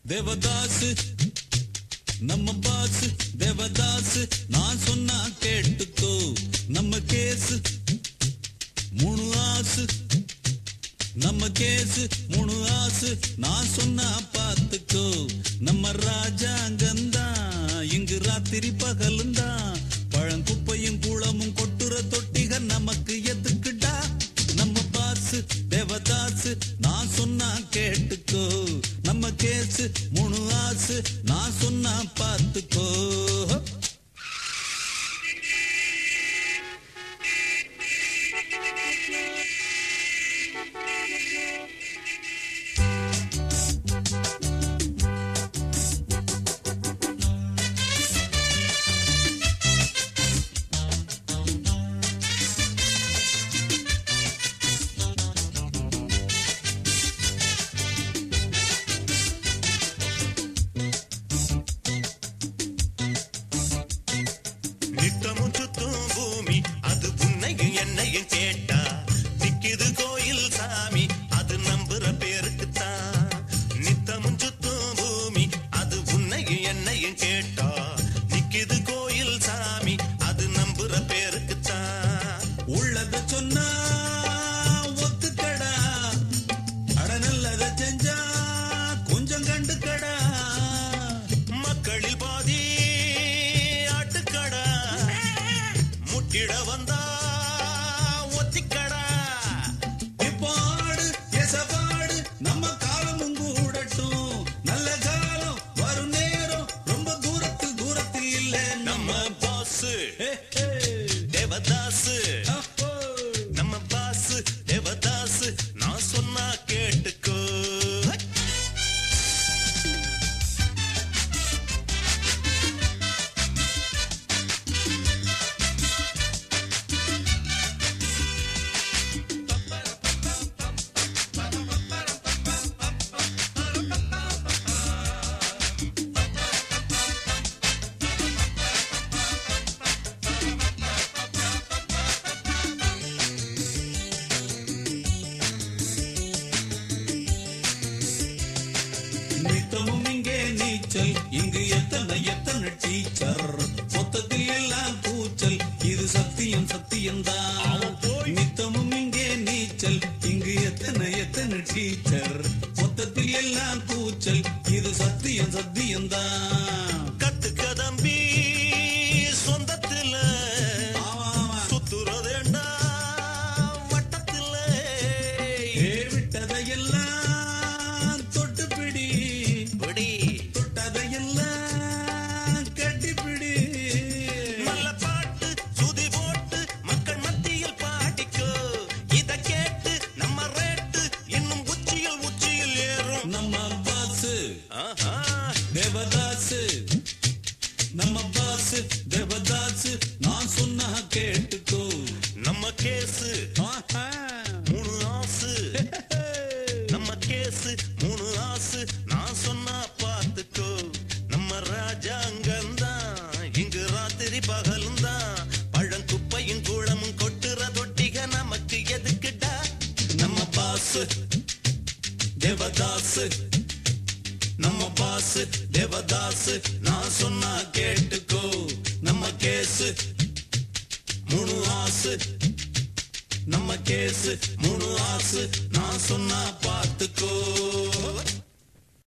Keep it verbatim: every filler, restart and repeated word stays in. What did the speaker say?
தேவதாசு நம்ம பாஸ் தேவதாசு நான் சொன்னா கேட்டுக்கோ நம்ம கேஸ் மூணு ஆசு நம்ம கேஸ் மூணு ஆசு நான் சொன்னா பாத்துக்கோ நம்ம ராஜாங்கந்தான் இங்கு ராத்திரி பகலுந்தான் பழங்குப்பையும் குளமும் கொட்டுற தொட்டிக நமக்கு எதுக்குடா நம்ம பாஸ் தேவதாசு நான் சொன்னா கேட்டுக்கோ நம்ம கேஸ் மூணு ஆசு நான் சொன்னா பாத்துக்கோ இங்கு எத்தனை எத்தனை டீச்சர் மொத்தத்தில் எல்லாம் கூச்சல் இது சத்தியம் சத்தியம்தான் நித்தமும் இங்கே நீச்சல் இங்கு எத்தனை எத்தனை டீச்சர் மொத்தத்தில் எல்லாம் கூச்சல் இது சத்தியம் சத்தியம்தான் கத்துக்க தம்பி சொந்தத்தில் சுத்துறதேண்டா வட்டத்தில் விட்டதையெல்லாம் தொட்டு பிடி பிடி தேவதாசு நம்ம பாஸ் தேவதாசு நான் சொன்னா கேட்டுக்கோ நம்ம கேஸ் மூணு ஆசு நம்ம கேஸ் மூணு ஆசு நான் சொன்னா பாத்துக்கோ நம்ம ராஜாங்கந்தான் இங்கு ராத்திரி பகலுந்தான் பழங்குப்பையும் குளமும் கொட்டுற தொட்டிக நமக்கு எதுக்குடா நம்ம பாஸ் தேவதாசு நம்ம பாஸ் தேவதாசு நான் சொன்னா கேட்டுக்கோ நம்ம கேஸ் மூணு ஆசு நம்ம கேஸ் மூணு ஆசு நான் சொன்னா பாத்துக்கோ